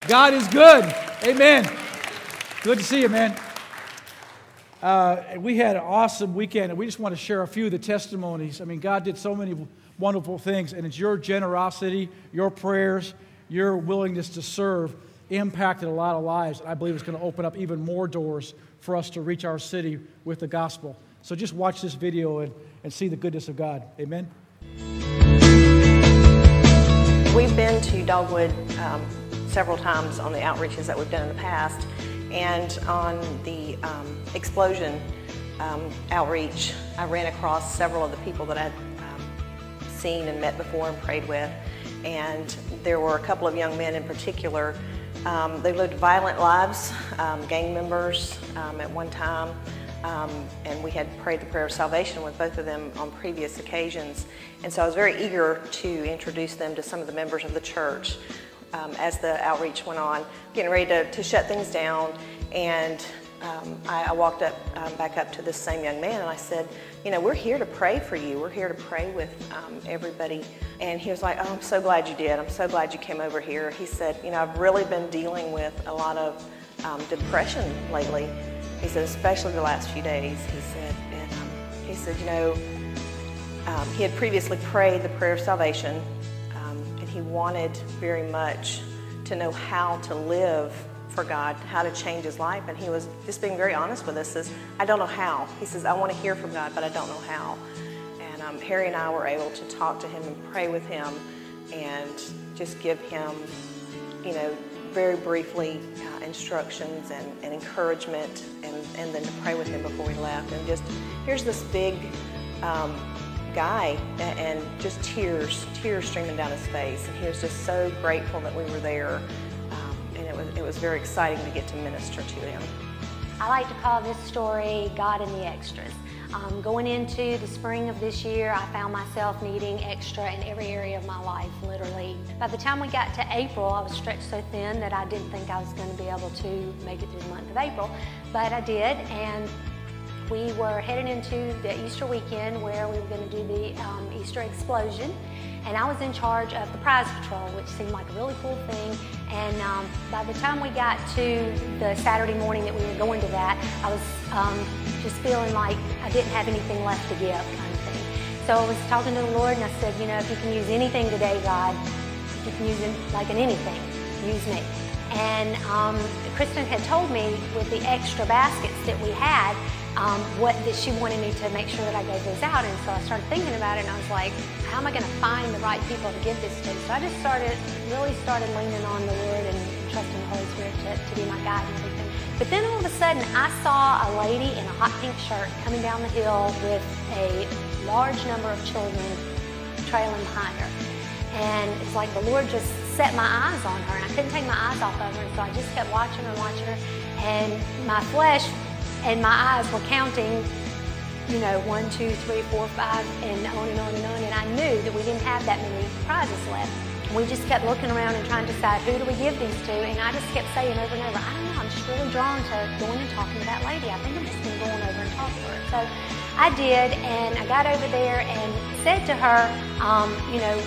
God is good. Amen. Good to see you, man. We had an awesome weekend, and we just want to share a few of the testimonies. I mean, God did so many wonderful things, and it's your generosity, your prayers, your willingness to serve impacted a lot of lives. I believe it's going to open up even more doors for us to reach our city with the gospel. So just watch this video and see the goodness of God. Amen. We've been to Dogwood several times on the outreaches that we've done in the past, and on the Explosion outreach, I ran across several of the people that I'd seen and met before and prayed with, and there were a couple of young men in particular. They lived violent lives, gang members at one time, and we had prayed the prayer of salvation with both of them on previous occasions. And so I was very eager to introduce them to some of the members of the church as the outreach went on, getting ready to shut things down. And I walked back up to this same young man, and I said, you know, we're here to pray for you. We're here to pray with everybody. And he was like, oh, I'm so glad you did. I'm so glad you came over here. He said, you know, I've really been dealing with a lot of depression lately. He said, especially the last few days, he said. And he said, you know, he had previously prayed the prayer of salvation, and he wanted very much to know how to live for God, how to change his life. And he was just being very honest with us, says, I don't know how. He says, I want to hear from God, but I don't know how. And Harry and I were able to talk to him and pray with him and just give him, you know, very briefly instructions and encouragement, and then to pray with him before we left. And just, here's this big guy, and just tears streaming down his face. And he was just so grateful that we were there. It was very exciting to get to minister to him. I like to call this story God in the Extras. Going into the spring of this year, I found myself needing extra in every area of my life, literally. By the time we got to April, I was stretched so thin that I didn't think I was going to be able to make it through the month of April, but I did. And we were headed into the Easter weekend where we were going to do the Easter Explosion. And I was in charge of the prize patrol, which seemed like a really cool thing. And by the time we got to the Saturday morning that we were going to that, I was just feeling like I didn't have anything left to give, kind of thing. So I was talking to the Lord, and I said, you know, if you can use anything today, God, if you can use it like in anything, use me. And Kristen had told me with the extra baskets that we had, that she wanted me to make sure that I gave those out. And so I started thinking about it, and I was like, how am I going to find the right people to give this to? So I just really started leaning on the Lord and trusting the Holy Spirit to be my guide and everything. But then all of a sudden, I saw a lady in a hot pink shirt coming down the hill with a large number of children trailing behind her. And it's like the Lord just set my eyes on her, and I couldn't take my eyes off of her. And so I just kept watching her, and my flesh and my eyes were counting, you know, 1, 2, 3, 4, 5, and on and on and on. And I knew that we didn't have that many prizes left. We just kept looking around and trying to decide, who do we give these to? And I just kept saying over and over, I don't know, I'm just really drawn to going and talking to that lady. I think I'm just going to go on over and talk to her. So I did, and I got over there and said to her, you know,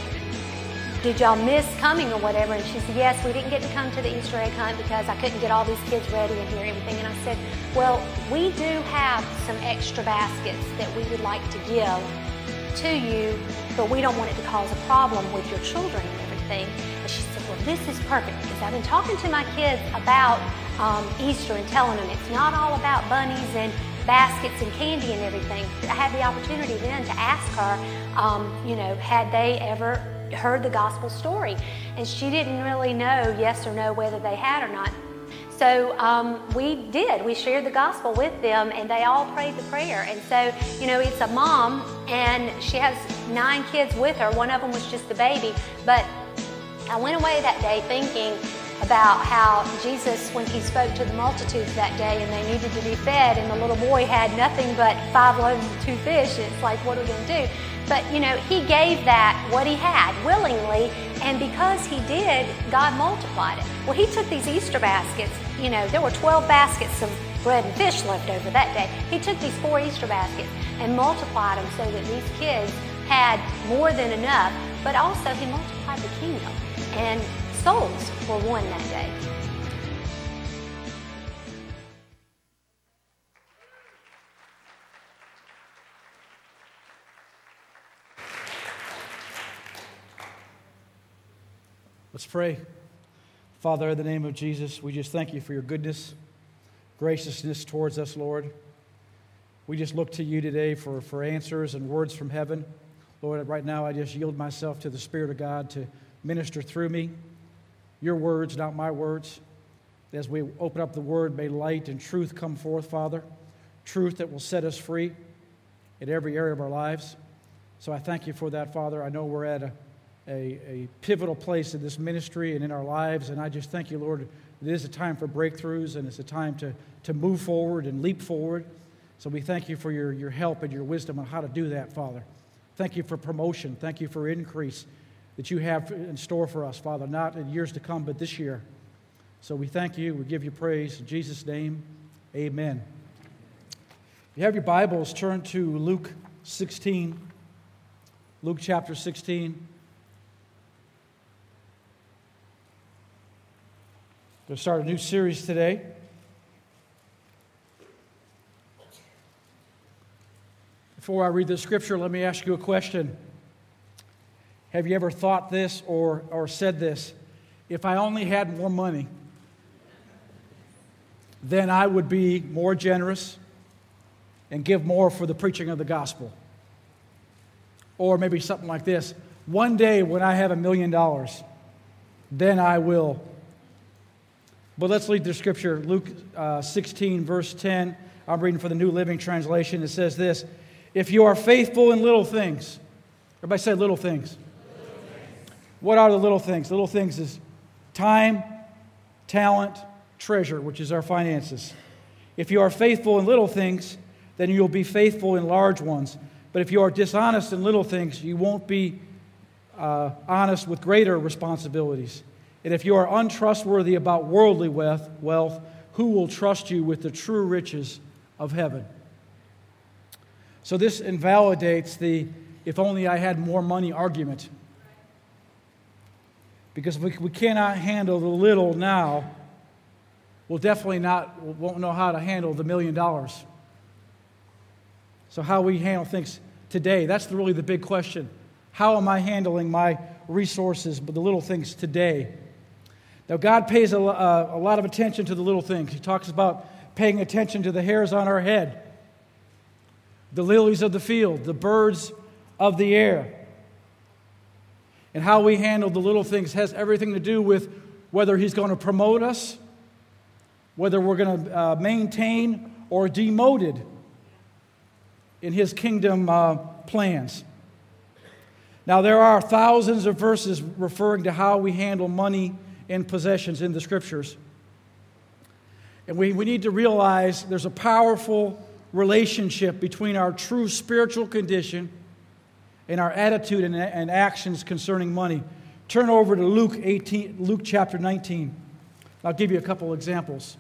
did y'all miss coming or whatever? And she said, yes, we didn't get to come to the Easter egg hunt because I couldn't get all these kids ready and hear everything. And I said, well, we do have some extra baskets that we would like to give to you, but we don't want it to cause a problem with your children and everything. And she said, well, this is perfect, because I've been talking to my kids about Easter and telling them it's not all about bunnies and baskets and candy and everything. I had the opportunity then to ask her, you know, had they ever heard the gospel story? And she didn't really know yes or no whether they had or not. So we did. We shared the gospel with them, and they all prayed the prayer. And so, you know, it's a mom, and she has 9 kids with her. One of them was just a baby. But I went away that day thinking about how Jesus, when he spoke to the multitudes that day and they needed to be fed, and the little boy had nothing but 5 loaves and 2 fish, it's like, what are we going to do? But, you know, he gave that what he had willingly, and because he did, God multiplied it. Well, he took these Easter baskets, you know, there were 12 baskets of bread and fish left over that day. He took these 4 Easter baskets and multiplied them so that these kids had more than enough, but also he multiplied the kingdom, and souls were won that day. Let's pray. Father, in the name of Jesus, we just thank you for your goodness, graciousness towards us, Lord. We just look to you today for answers and words from heaven. Lord, right now I just yield myself to the Spirit of God to minister through me. Your words, not my words. As we open up the Word, may light and truth come forth, Father. Truth that will set us free in every area of our lives. So I thank you for that, Father. I know we're at a pivotal place in this ministry and in our lives, and I just thank you, Lord. It is a time for breakthroughs, and it's a time to move forward and leap forward. So we thank you for your help and your wisdom on how to do that, Father. Thank you for promotion. Thank you for increase that you have in store for us, Father, not in years to come, but this year. So we thank you. We give you praise. In Jesus' name, amen. If you have your Bibles, turn to Luke 16. Luke chapter 16. We're going to start a new series today. Before I read the scripture, let me ask you a question. Have you ever thought this or said this? If I only had more money, then I would be more generous and give more for the preaching of the gospel. Or maybe something like this. One day when I have $1 million, then I will. But let's read the scripture. Luke 16, verse 10. I'm reading from the New Living Translation. It says this: if you are faithful in little things. Everybody say little things. Little things. What are the little things? Little things is time, talent, treasure, which is our finances. If you are faithful in little things, then you'll be faithful in large ones. But if you are dishonest in little things, you won't be honest with greater responsibilities. And if you are untrustworthy about worldly wealth, who will trust you with the true riches of heaven? So this invalidates the "if only I had more money" argument. Because if we cannot handle the little now, we'll definitely won't know how to handle the $1 million. So how we handle things today, that's really the big question. How am I handling my resources, but the little things today? Now, God pays a lot of attention to the little things. He talks about paying attention to the hairs on our head, the lilies of the field, the birds of the air. And how we handle the little things has everything to do with whether He's going to promote us, whether we're going to maintain or demoted in His kingdom plans. Now, there are thousands of verses referring to how we handle money and possessions in the Scriptures. And we need to realize there's a powerful relationship between our true spiritual condition and our attitude and actions concerning money. Turn over to Luke chapter 19. I'll give you a couple examples.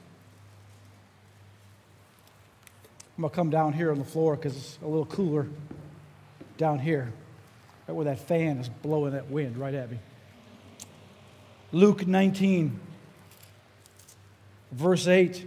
I'm going to come down here on the floor because it's a little cooler down here, right where that fan is blowing that wind right at me. Luke 19, verse 8.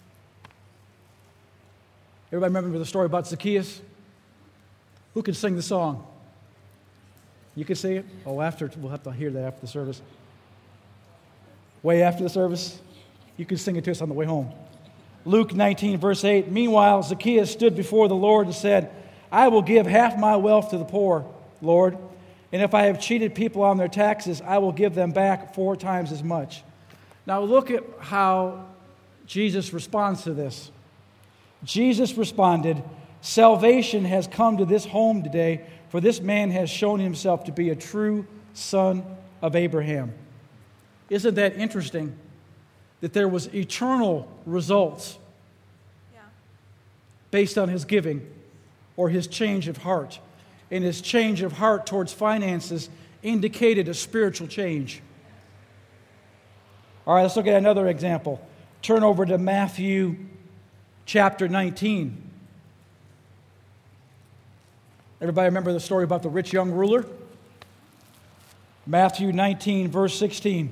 Everybody remember the story about Zacchaeus? Who can sing the song? You can sing it? Oh, we'll have to hear that after the service. Way after the service? You can sing it to us on the way home. Luke 19, verse 8. Meanwhile, Zacchaeus stood before the Lord and said, I will give half my wealth to the poor, Lord. And if I have cheated people on their taxes, I will give them back 4 times as much. Now look at how Jesus responds to this. Jesus responded, salvation has come to this home today, for this man has shown himself to be a true son of Abraham. Isn't that interesting? That there was eternal results based on his giving or his change of heart. And his change of heart towards finances indicated a spiritual change. All right, let's look at another example. Turn over to Matthew chapter 19. Everybody remember the story about the rich young ruler? Matthew 19, verse 16.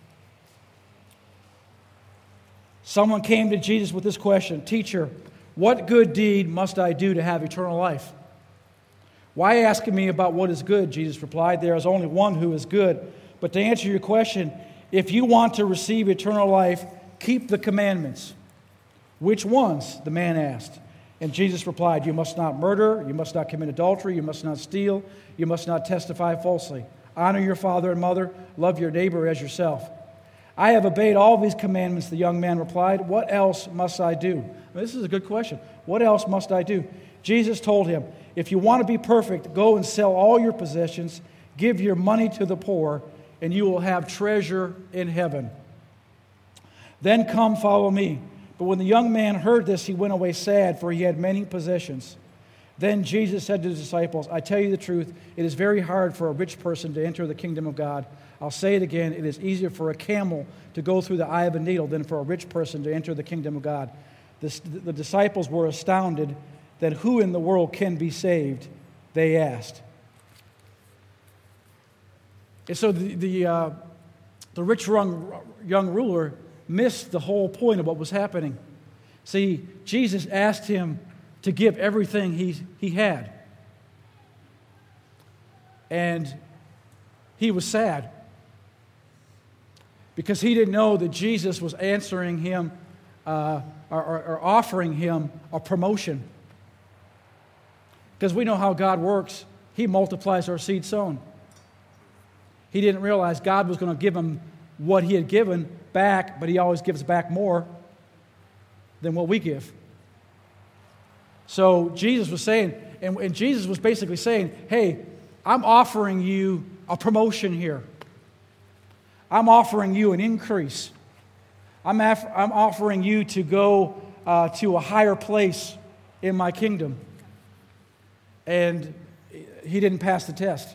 Someone came to Jesus with this question, Teacher, what good deed must I do to have eternal life? Why asking me about what is good? Jesus replied, there is only one who is good. But to answer your question, if you want to receive eternal life, keep the commandments. Which ones? The man asked. And Jesus replied, you must not murder, you must not commit adultery, you must not steal, you must not testify falsely. Honor your father and mother, love your neighbor as yourself. I have obeyed all these commandments, the young man replied. What else must I do? This is a good question. What else must I do? Jesus told him, if you want to be perfect, go and sell all your possessions, give your money to the poor, and you will have treasure in heaven. Then come follow me. But when the young man heard this, he went away sad, for he had many possessions. Then Jesus said to his disciples, I tell you the truth, it is very hard for a rich person to enter the kingdom of God. I'll say it again, it is easier for a camel to go through the eye of a needle than for a rich person to enter the kingdom of God. The disciples were astounded that who in the world can be saved, they asked. And so the rich young ruler missed the whole point of what was happening. See, Jesus asked him to give everything he had. And he was sad because he didn't know that Jesus was answering him or offering him a promotion. Because we know how God works. He multiplies our seed sown. He didn't realize God was going to give him what he had given back, but he always gives back more than what we give. So Jesus was saying, and Jesus was basically saying, hey, I'm offering you a promotion here. I'm offering you an increase. I'm offering you to go to a higher place in my kingdom. And he didn't pass the test.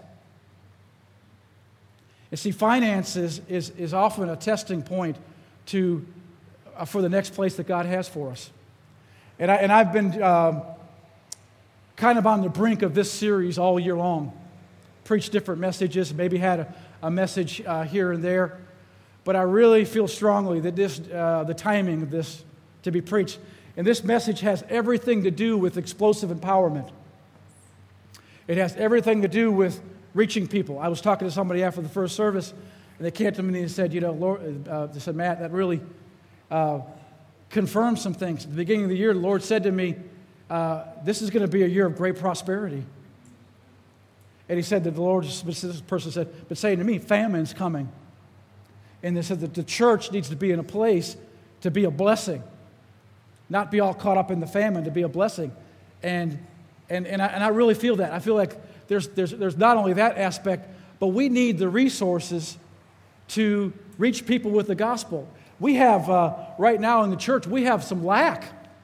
You see, finances is often a testing point for the next place that God has for us. And I've been kind of on the brink of this series all year long. Preached different messages, maybe had a message here and there. But I really feel strongly that the timing of this to be preached. And this message has everything to do with explosive empowerment. It has everything to do with reaching people. I was talking to somebody after the first service, and they came to me and said, Lord, they said, Matt, that really confirmed some things. At the beginning of the year, the Lord said to me, this is going to be a year of great prosperity. And he said that the Lord, this person said, but saying to me, famine's coming. And they said that the church needs to be in a place to be a blessing, not be all caught up in the famine, to be a blessing. And I really feel that. I feel like there's not only that aspect, but we need the resources to reach people with the gospel. We have, right now in the church, we have some lack.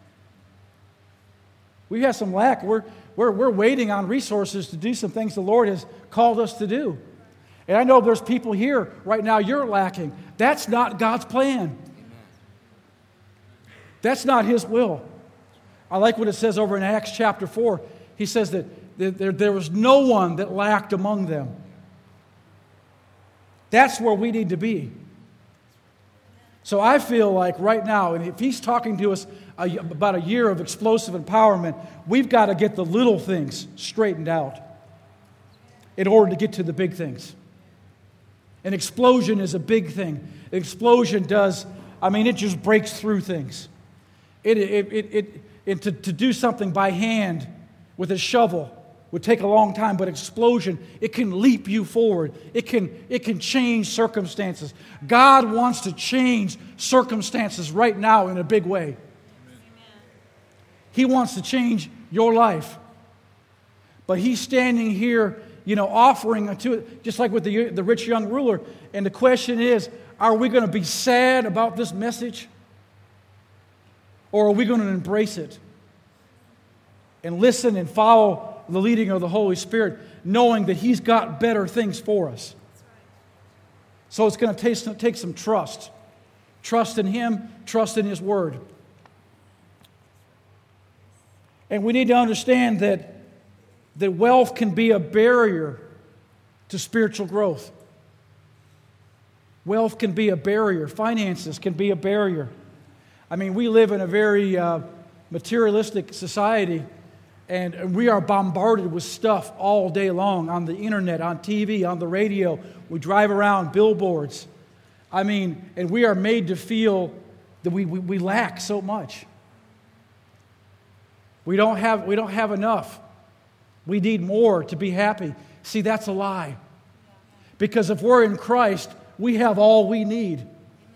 We have some lack. We're waiting on resources to do some things the Lord has called us to do. And I know there's people here right now, you're lacking. That's not God's plan. That's not His will. I like what it says over in Acts chapter 4. He says that there was no one that lacked among them. That's where we need to be. So I feel like right now, and if He's talking to us about a year of explosive empowerment, we've got to get the little things straightened out in order to get to the big things. An explosion is a big thing. An explosion it just breaks through things. To do something by hand with a shovel would take a long time, but explosion, it can leap you forward. It can change circumstances. God wants to change circumstances right now in a big way. Amen. He wants to change your life. But He's standing here, offering to it, just like with the rich young ruler. And the question is, are we going to be sad about this message? Or are we going to embrace it and listen and follow the leading of the Holy Spirit, knowing that He's got better things for us? So it's going to take some trust. Trust in Him, trust in His Word. And we need to understand that wealth can be a barrier to spiritual growth. Wealth can be a barrier. Finances can be a barrier. We live in a very materialistic society, And we are bombarded with stuff all day long on the internet, on TV, on the radio. We drive around billboards. I mean, and we are made to feel that we lack so much. We don't have enough. We need more to be happy. See, that's a lie. Because if we're in Christ, we have all we need.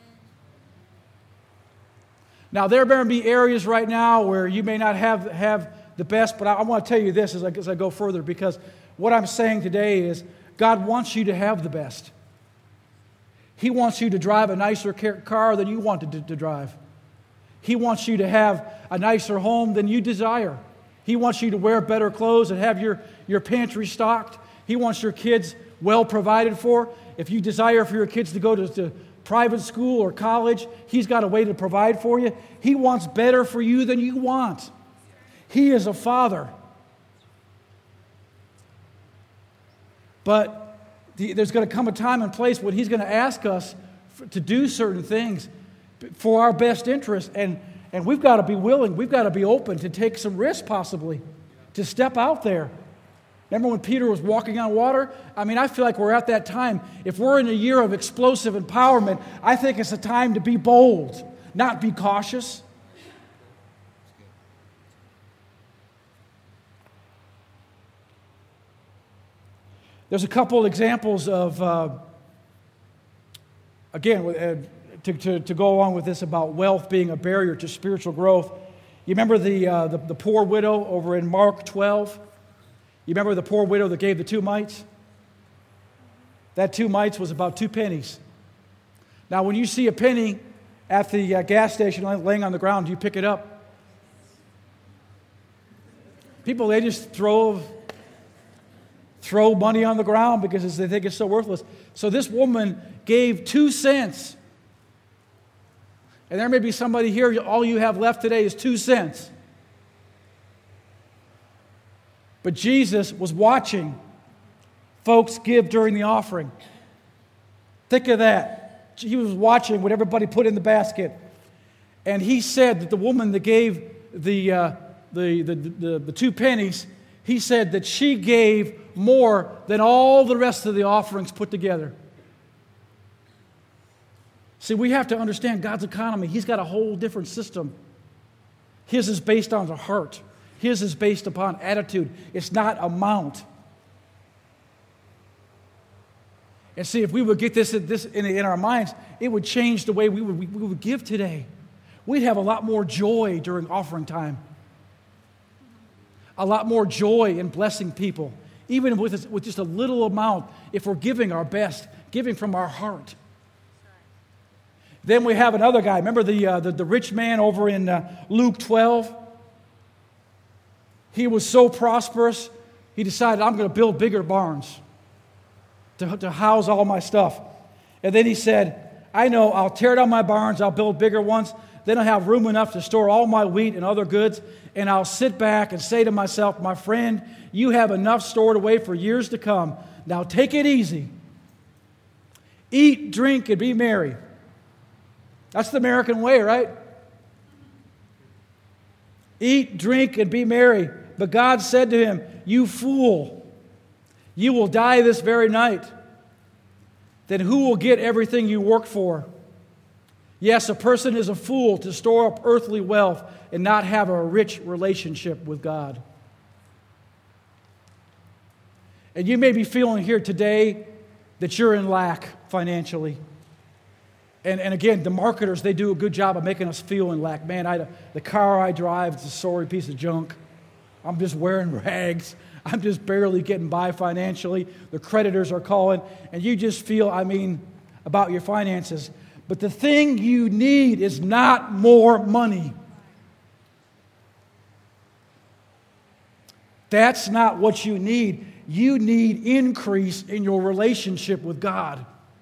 Now, there may be areas right now where you may not have the best, but I want to tell you this as I go further, because what I'm saying today is God wants you to have the best. He wants you to drive a nicer car than you want to drive. He wants you to have a nicer home than you desire. He wants you to wear better clothes and have your pantry stocked. He wants your kids well provided for. If you desire for your kids to go to private school or college, He's got a way to provide for you. He wants better for you than you want. He is a Father. But there's going to come a time and place when He's going to ask us to do certain things for our best interest. And we've got to be willing, we've got to be open to take some risk possibly, to step out there. Remember when Peter was walking on water? I mean, I feel like we're at that time. If we're in a year of explosive empowerment, I think it's a time to be bold, not be cautious. There's a couple examples of, to go along with this about wealth being a barrier to spiritual growth. You remember the poor widow over in Mark 12? You remember the poor widow that gave the 2 mites? That 2 mites was about 2 pennies. Now, when you see a penny at the gas station laying on the ground, do you pick it up? People, they just throw money on the ground because they think it's so worthless. So this woman gave 2 cents. And there may be somebody here, all you have left today is 2 cents. But Jesus was watching folks give during the offering. Think of that. He was watching what everybody put in the basket. And He said that the woman that gave the 2 pennies, He said that she gave more than all the rest of the offerings put together. See, we have to understand God's economy. He's got a whole different system. His is based on the heart. His is based upon attitude. It's not amount. And see, if we would get this in our minds, it would change the way we would give today. We'd have a lot more joy during offering time. A lot more joy in blessing people. Even with just a little amount, if we're giving our best, giving from our heart. Then we have another guy. Remember the rich man over in Luke 12? He was so prosperous, he decided, I'm going to build bigger barns to house all my stuff. And then he said, I know, I'll tear down my barns, I'll build bigger ones, then I'll have room enough to store all my wheat and other goods, and I'll sit back and say to myself, my friend, you have enough stored away for years to come. Now take it easy. Eat, drink, and be merry. That's the American way, right? Eat, drink, and be merry. But God said to him, you fool, you will die this very night. Then who will get everything you work for? Yes, a person is a fool to store up earthly wealth and not have a rich relationship with God. And you may be feeling here today that you're in lack financially. And again, the marketers, they do a good job of making us feel in lack. Man, the car I drive is a sorry piece of junk. I'm just wearing rags. I'm just barely getting by financially. The creditors are calling. And you just feel, about your finances. But the thing you need is not more money. That's not what you need. You need increase in your relationship with God.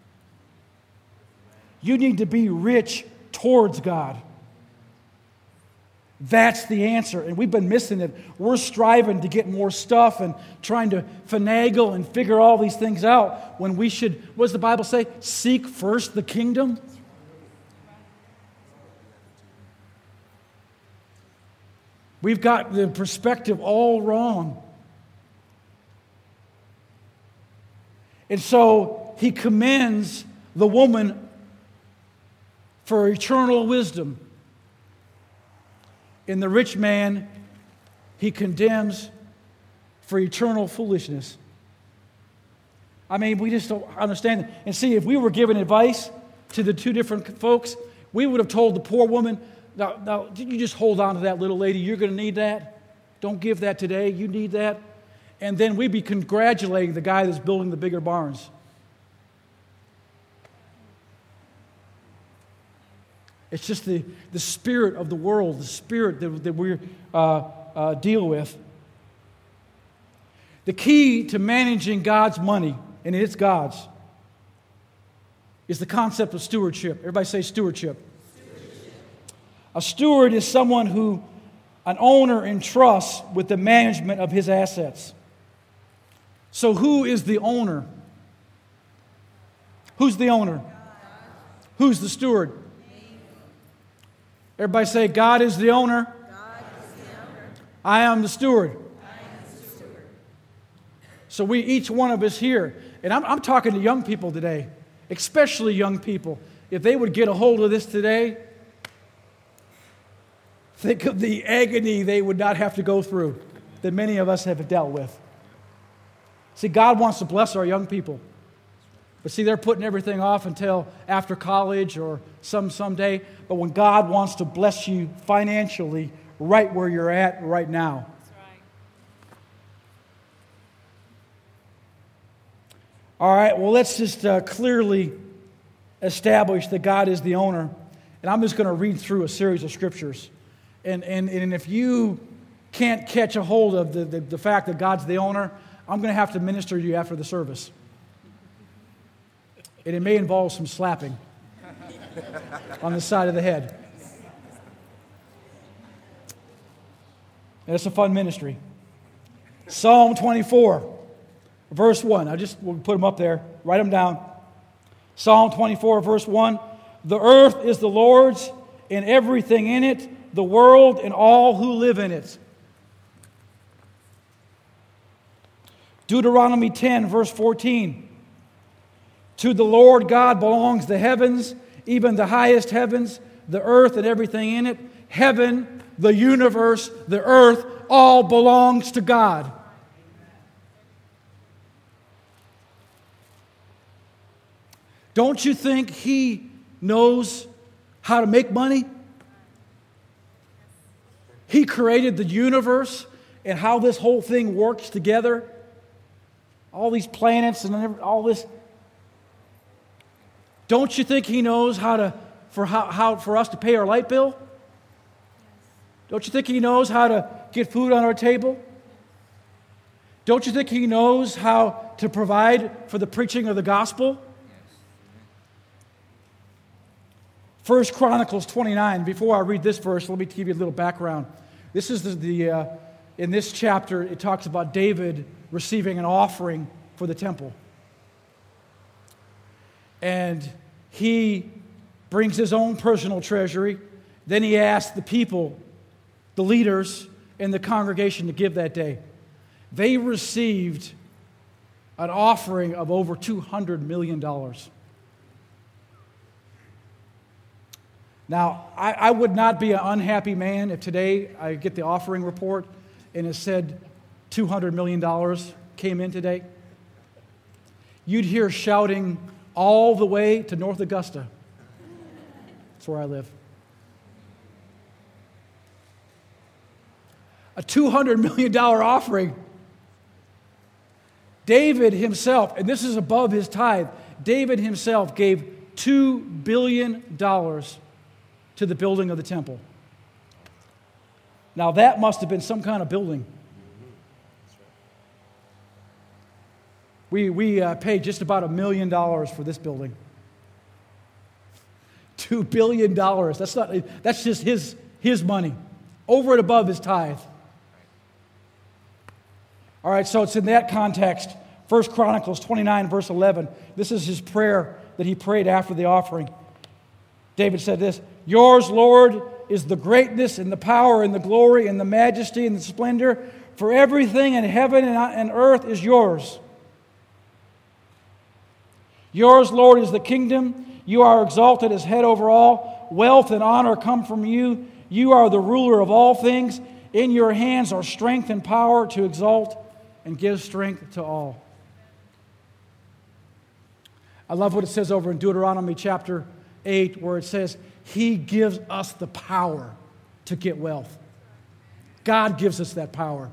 You need to be rich towards God. That's the answer. And we've been missing it. We're striving to get more stuff and trying to finagle and figure all these things out when we should, what does the Bible say? Seek first the kingdom. We've got the perspective all wrong. And so he commends the woman for eternal wisdom. And the rich man he condemns for eternal foolishness. I mean, we just don't understand it. And see, if we were giving advice to the two different folks, we would have told the poor woman, now, you just hold on to that, little lady. You're going to need that. Don't give that today. You need that. And then we'd be congratulating the guy that's building the bigger barns. It's just the spirit of the world, the spirit that we deal with. The key to managing God's money, and it's God's, is the concept of stewardship. Everybody say stewardship. A steward is someone who an owner entrusts with the management of his assets. So who is the owner? Who's the owner? Who's the steward? Everybody say, God is the owner. I am the steward. So each one of us here, and I'm talking to young people today, especially young people. If they would get a hold of this today, think of the agony they would not have to go through that many of us have dealt with. See, God wants to bless our young people. But see, they're putting everything off until after college or someday. But when God wants to bless you financially right where you're at right now. That's right. All right, well, let's just clearly establish that God is the owner. And I'm just going to read through a series of scriptures. And if you can't catch a hold of the fact that God's the owner, I'm going to have to minister to you after the service. And it may involve some slapping on the side of the head. And it's a fun ministry. Psalm 24, verse 1. We'll put them up there. Write them down. Psalm 24, verse 1. The earth is the Lord's and everything in it, the world and all who live in it. Deuteronomy 10, verse 14. To the Lord God belongs the heavens, even the highest heavens, the earth and everything in it. Heaven, the universe, the earth, all belongs to God. Don't you think He knows how to make money? He created the universe and how this whole thing works together. All these planets and all this. Don't you think He knows how for us to pay our light bill? Don't you think He knows how to get food on our table? Don't you think He knows how to provide for the preaching of the gospel? 1 Chronicles 29. Before I read this verse, let me give you a little background. This is in this chapter, it talks about David receiving an offering for the temple. And he brings his own personal treasury. Then he asks the people, the leaders in the congregation to give that day. They received an offering of over $200 million. Now, I would not be an unhappy man if today I get the offering report and it said $200 million came in today. You'd hear shouting all the way to North Augusta. That's where I live. A $200 million offering. David himself, and this is above his tithe, David himself gave $2 billion to the building of the temple. Now that must have been some kind of building. We paid just about $1 million for this building. $2 billion. That's just his money, over and above his tithe. All right, so it's in that context. 1 Chronicles 29, verse 11. This is his prayer that he prayed after the offering. David said this, "Yours, Lord, is the greatness and the power and the glory and the majesty and the splendor, for everything in heaven and earth is yours. Yours, Lord, is the kingdom. You are exalted as head over all. Wealth and honor come from you. You are the ruler of all things. In your hands are strength and power to exalt and give strength to all. I love what it says over in Deuteronomy chapter 8, where it says, He gives us the power to get wealth. God gives us that power.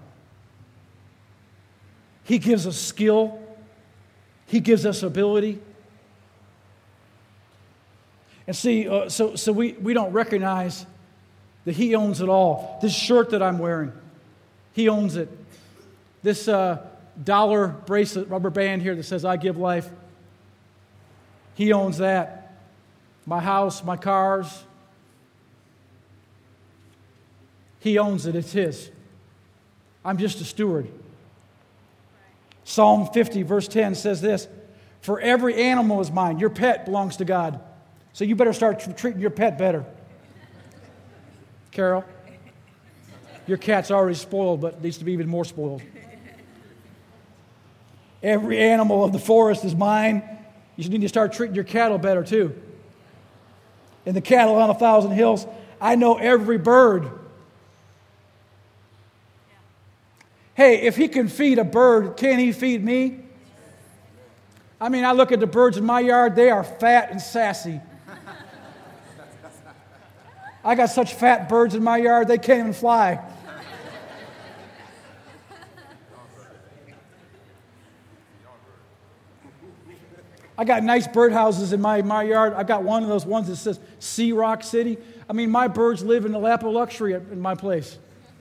He gives us skill. He gives us ability. And see, so we don't recognize that He owns it all. This shirt that I'm wearing, He owns it. This dollar bracelet, rubber band here that says, I give life, He owns that. My house, my cars, He owns it. It's His. I'm just a steward. Psalm 50, verse 10 says this, for every animal is mine. Your pet belongs to God. So you better start treating your pet better. Carol, your cat's already spoiled, but needs to be even more spoiled. Every animal of the forest is mine. You need to start treating your cattle better too. And the cattle on 1,000 hills, I know every bird. Hey, if He can feed a bird, can He feed me? I mean, I look at the birds in my yard, they are fat and sassy. I got such fat birds in my yard, they can't even fly. I got nice birdhouses in my yard. I got one of those ones that says Sea Rock City. I mean, my birds live in the lap of luxury in my place.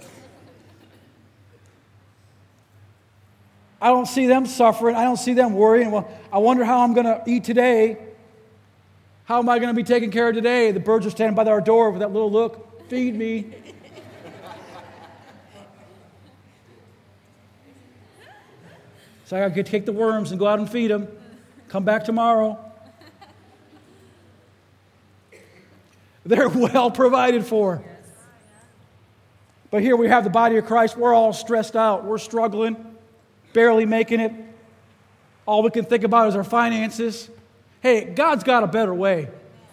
I don't see them suffering. I don't see them worrying. Well, I wonder how I'm going to eat today. How am I going to be taken care of today? The birds are standing by our door with that little look. Feed me. So I got to take the worms and go out and feed them. Come back tomorrow. They're well provided for. But here we have the body of Christ. We're all stressed out. We're struggling, barely making it. All we can think about is our finances. Hey, God's got a better way.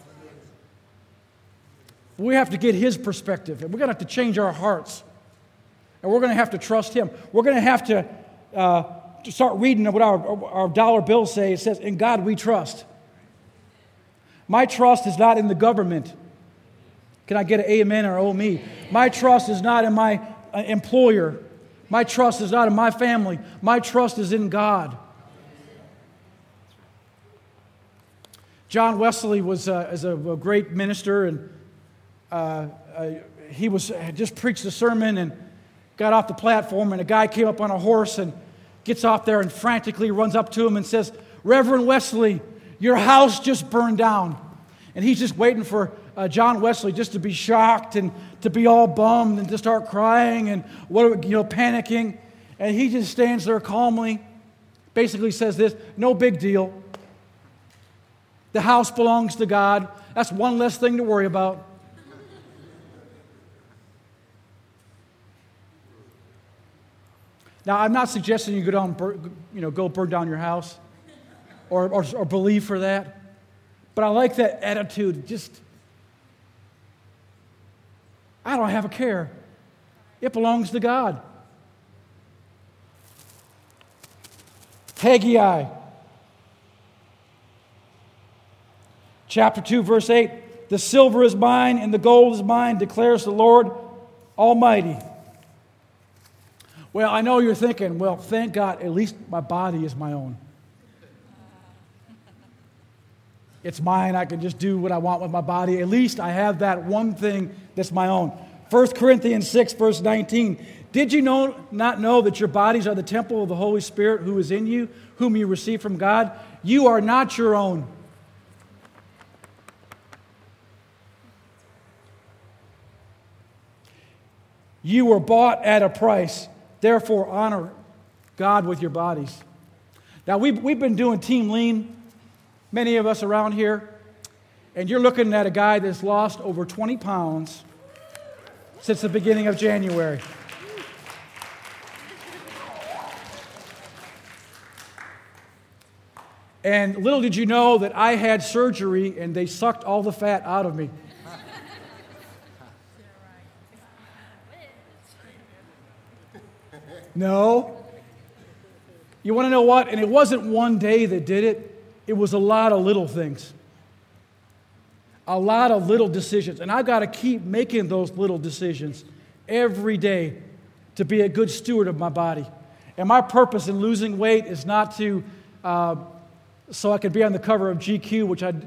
We have to get His perspective. And we're going to have to change our hearts. And we're going to have to trust Him. We're going to have to start reading what our dollar bills say. It says, in God we trust. My trust is not in the government. Can I get an amen or oh me? My trust is not in my employer. My trust is not in my family. My trust is in God. John Wesley was a great minister, and he had just preached a sermon and got off the platform, and a guy came up on a horse and gets off there and frantically runs up to him and says, Reverend Wesley, your house just burned down. And he's just waiting for John Wesley just to be shocked and to be all bummed and to start crying and panicking. And he just stands there calmly, basically says this, no big deal. The house belongs to God. That's one less thing to worry about. Now, I'm not suggesting you go burn down your house or believe for that. But I like that attitude. Just, I don't have a care. It belongs to God. Haggai. Chapter 2, verse 8. The silver is mine and the gold is mine, declares the Lord Almighty. Well, I know you're thinking, well, thank God, at least my body is my own. It's mine. I can just do what I want with my body. At least I have that one thing that's my own. 1 Corinthians 6, verse 19. Did you not know that your bodies are the temple of the Holy Spirit who is in you, whom you receive from God? You are not your own. You were bought at a price. Therefore, honor God with your bodies. Now, we've been doing Team Lean, many of us around here, and you're looking at a guy that's lost over 20 pounds since the beginning of January. And little did you know that I had surgery and they sucked all the fat out of me. No. You want to know what? And it wasn't one day that did it. It was a lot of little things. A lot of little decisions. And I've got to keep making those little decisions every day to be a good steward of my body. And my purpose in losing weight is not to, so I could be on the cover of GQ, which I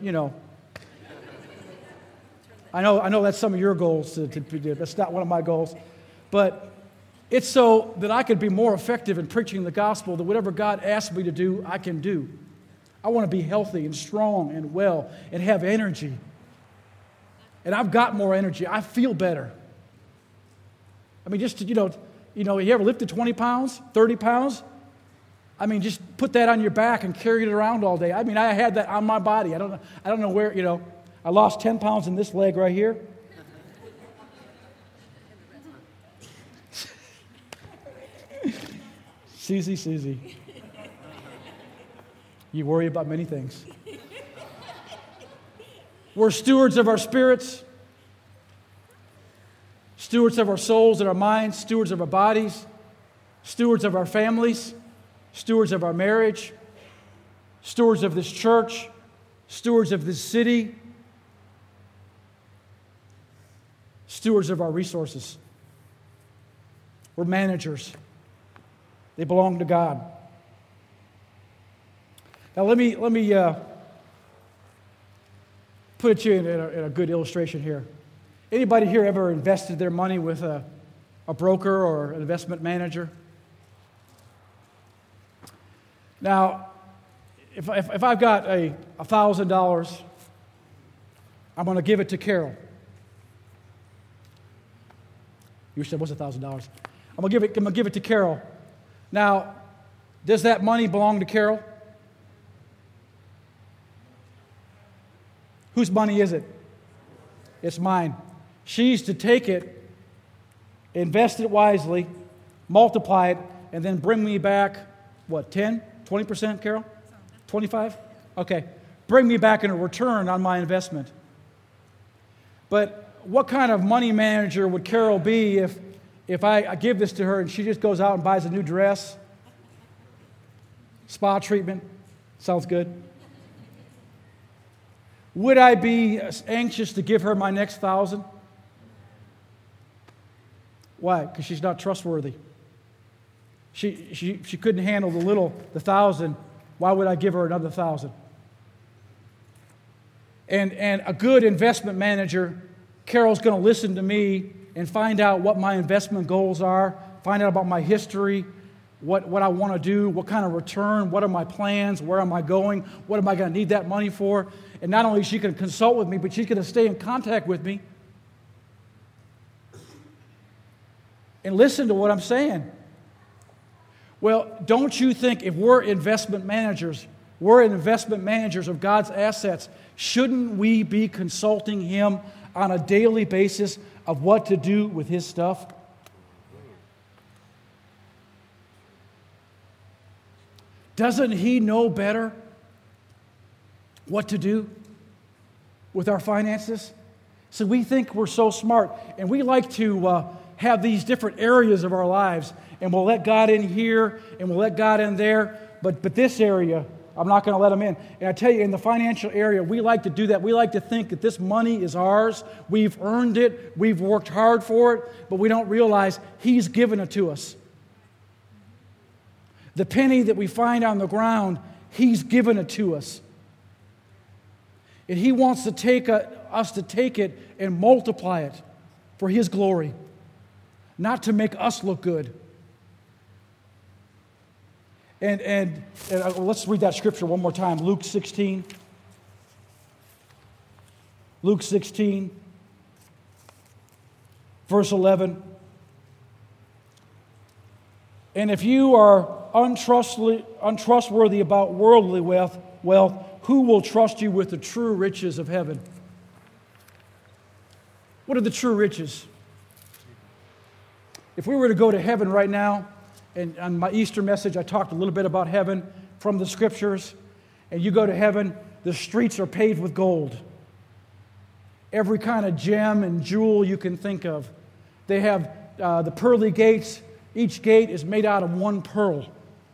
know that's some of your goals to do. That's not one of my goals. But it's so that I could be more effective in preaching the gospel, that whatever God asks me to do, I can do. I want to be healthy and strong and well and have energy. And I've got more energy. I feel better. I mean, just to, you ever lifted 20 pounds, 30 pounds? I mean, just put that on your back and carry it around all day. I mean, I had that on my body. I don't know where, I lost 10 pounds in this leg right here. Susie. You worry about many things. We're stewards of our spirits, stewards of our souls and our minds, stewards of our bodies, stewards of our families, stewards of our marriage, stewards of this church, stewards of this city, stewards of our resources. We're managers. They belong to God. Now let me put you in a good illustration here. Anybody here ever invested their money with a broker or an investment manager? Now, if I've got $1,000, I'm going to give it to Carol. You said, what's $1,000? I'm going to give it to Carol. Now, does that money belong to Carol? Whose money is it? It's mine. She's to take it, invest it wisely, multiply it, and then bring me back, 10, 20%, Carol? 25? Okay. Bring me back in a return on my investment. But what kind of money manager would Carol be if I give this to her and she just goes out and buys a new dress? Spa treatment? Sounds good. Would I be anxious to give her my next $1,000? Why? Because she's not trustworthy. She couldn't handle the 1,000. Why would I give her another 1,000? And a good investment manager, Carol's going to listen to me and find out what my investment goals are, find out about my history, what I want to do, what kind of return, what are my plans, where am I going, what am I going to need that money for. And not only is she going to consult with me, but she's going to stay in contact with me and listen to what I'm saying. Well, don't you think if we're investment managers of God's assets, shouldn't we be consulting Him on a daily basis of what to do with His stuff? Doesn't He know better what to do with our finances? So we think we're so smart, and we like to have these different areas of our lives, and we'll let God in here, and we'll let God in there, but this area, I'm not going to let Him in. And I tell you, in the financial area, we like to do that. We like to think that this money is ours. We've earned it. We've worked hard for it, but we don't realize He's given it to us. The penny that we find on the ground, He's given it to us. And He wants to take us to take it and multiply it for His glory, not to make us look good. And let's read that scripture one more time. Luke 16. Luke 16, verse 11. And if you are untrustworthy about worldly wealth, who will trust you with the true riches of heaven? What are the true riches? If we were to go to heaven right now, and on my Easter message, I talked a little bit about heaven from the Scriptures, and you go to heaven, the streets are paved with gold. Every kind of gem and jewel you can think of. They have the pearly gates. Each gate is made out of one pearl.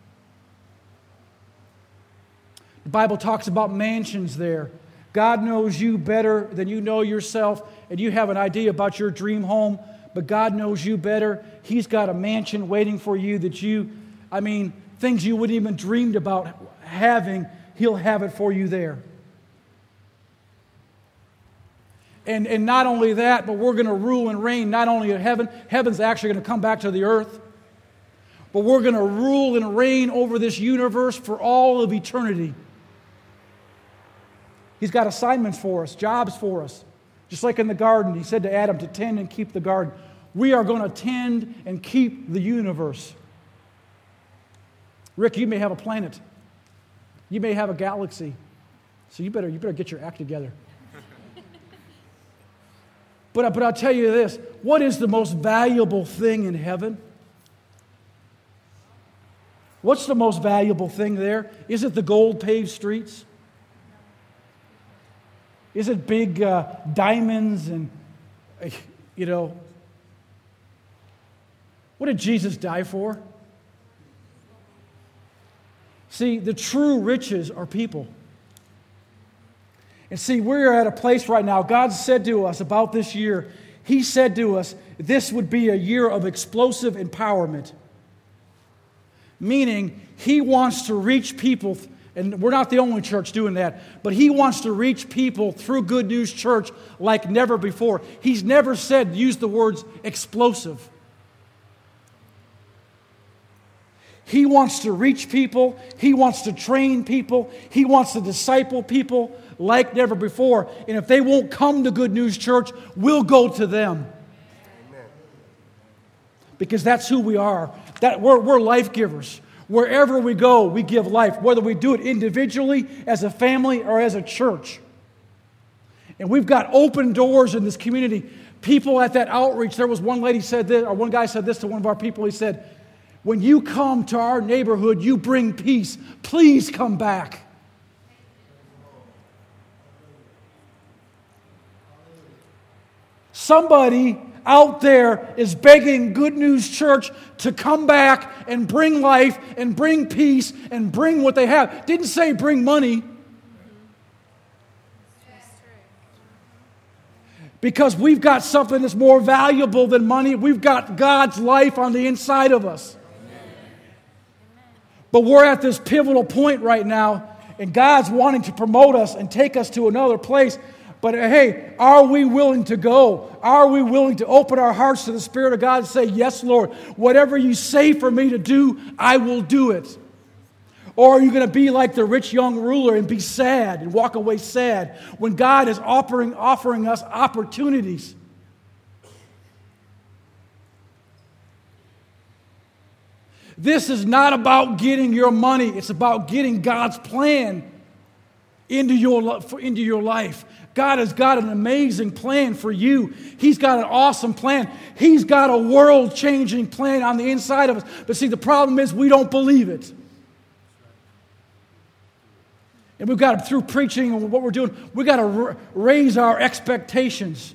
The Bible talks about mansions there. God knows you better than you know yourself, and you have an idea about your dream home, but God knows you better. He's got a mansion waiting for you that things you wouldn't even dreamed about having, He'll have it for you there. And not only that, but we're going to rule and reign not only in heaven. Heaven's actually going to come back to the earth. But we're going to rule and reign over this universe for all of eternity. He's got assignments for us, jobs for us. Just like in the garden, He said to Adam to tend and keep the garden. We are going to tend and keep the universe. Rick, you may have a planet. You may have a galaxy. So you better get your act together. But I'll tell you this, what is the most valuable thing in heaven? What's the most valuable thing there? Is it the gold paved streets? Is it big diamonds and, what did Jesus die for? See, the true riches are people. And see, we're at a place right now, God said to us about this year, He said to us, this would be a year of explosive empowerment. Meaning, He wants to reach people, and we're not the only church doing that, but He wants to reach people through Good News Church like never before. He's never used the words explosive. He wants to reach people. He wants to train people. He wants to disciple people like never before. And if they won't come to Good News Church, we'll go to them. Amen. Because that's who we are. We're life givers. Wherever we go, we give life, whether we do it individually, as a family, or as a church. And we've got open doors in this community. People at that outreach, there was one lady said this, or one guy said this to one of our people. He said, when you come to our neighborhood, you bring peace. Please come back. Somebody out there is begging Good News Church to come back and bring life and bring peace and bring what they have. Didn't say bring money. Because we've got something that's more valuable than money. We've got God's life on the inside of us. But we're at this pivotal point right now, and God's wanting to promote us and take us to another place. But hey, are we willing to go? Are we willing to open our hearts to the Spirit of God and say, yes, Lord, whatever you say for me to do, I will do it? Or are you going to be like the rich young ruler and be sad and walk away sad when God is offering us opportunities? This is not about getting your money. It's about getting God's plan into your life. God has got an amazing plan for you. He's got an awesome plan. He's got a world-changing plan on the inside of us. But see, the problem is we don't believe it. And we've got to, through preaching and what we're doing, we've got to raise our expectations.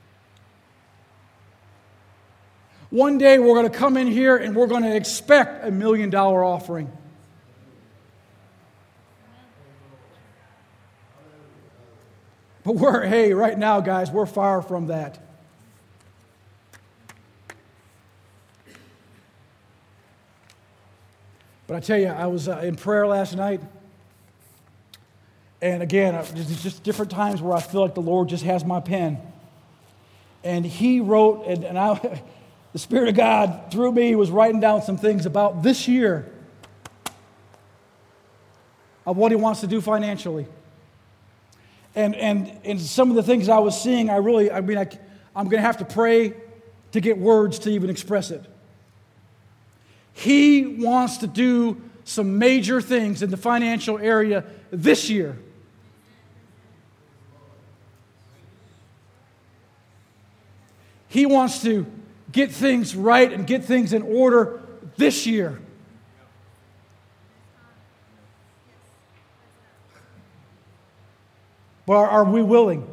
One day we're going to come in here and we're going to expect $1 million offering. But right now, guys, we're far from that. But I tell you, I was in prayer last night. And again, there's just different times where I feel like the Lord just has my pen. And He wrote, the Spirit of God, through me, was writing down some things about this year of what He wants to do financially. And some of the things I was seeing, I'm going to have to pray to get words to even express it. He wants to do some major things in the financial area this year. He wants to get things right and get things in order this year. But are we willing?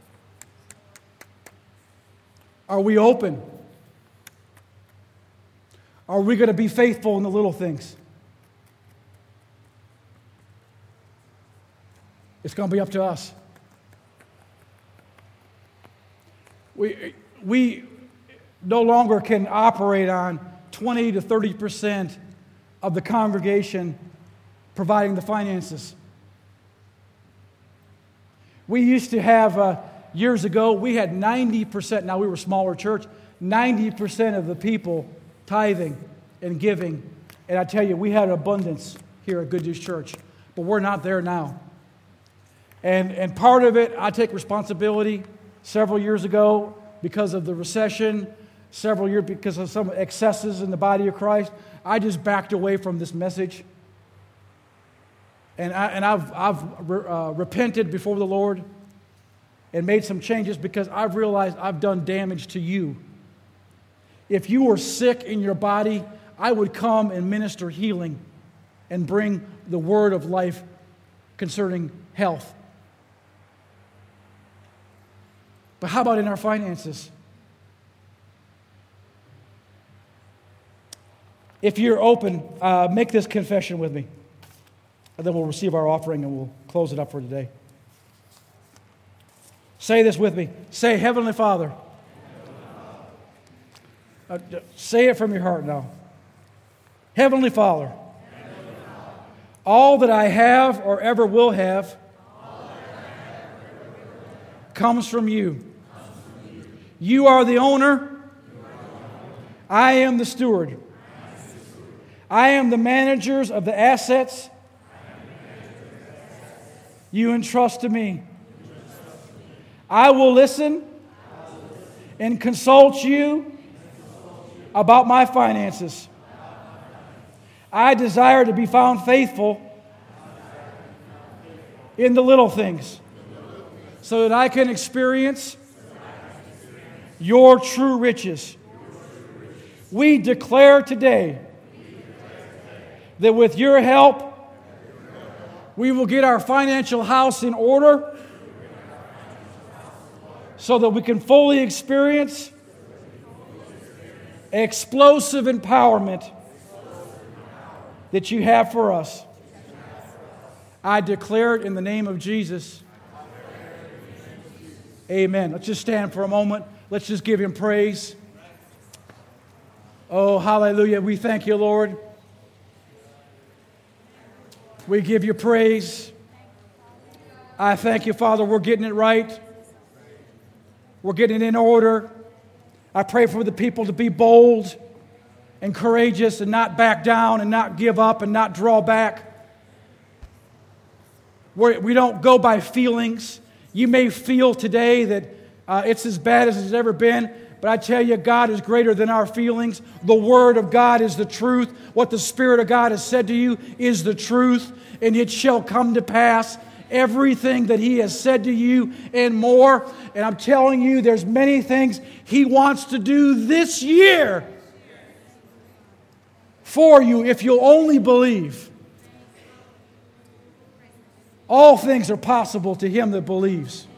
Are we open? Are we going to be faithful in the little things? It's going to be up to us. We no longer can operate on 20 to 30% of the congregation providing the finances. We used to have, years ago, we had 90%, now we were a smaller church, 90% of the people tithing and giving. And I tell you, we had abundance here at Good News Church, but we're not there now. And part of it, I take responsibility. Several years ago, because of the recession, several years because of some excesses in the body of Christ, I just backed away from this message. And I've repented before the Lord and made some changes because I've realized I've done damage to you. If you were sick in your body, I would come and minister healing and bring the word of life concerning health. But how about in our finances? If you're open, make this confession with me. And then we'll receive our offering and we'll close it up for today. Say this with me. Say, Heavenly Father. Say it from your heart now. Heavenly Father. All that I have or ever will have comes from you. You are the owner. I am the steward. I am the managers of the assets you entrust to me. I will listen and consult you about my finances. I desire to be found faithful in the little things so that I can experience your true riches. We declare today that with your help, we will get our financial house in order so that we can fully experience explosive empowerment that you have for us. I declare it in the name of Jesus. Amen. Let's just stand for a moment. Let's just give him praise. Oh, hallelujah. We thank you, Lord. We give you praise. I thank you, Father, we're getting it right. We're getting it in order. I pray for the people to be bold and courageous and not back down and not give up and not draw back. We don't go by feelings. You may feel today that it's as bad as it's ever been, but I tell you, God is greater than our feelings. The Word of God is the truth. What the Spirit of God has said to you is the truth, and it shall come to pass. Everything that He has said to you and more. And I'm telling you, there's many things He wants to do this year for you if you'll only believe. All things are possible to him that believes.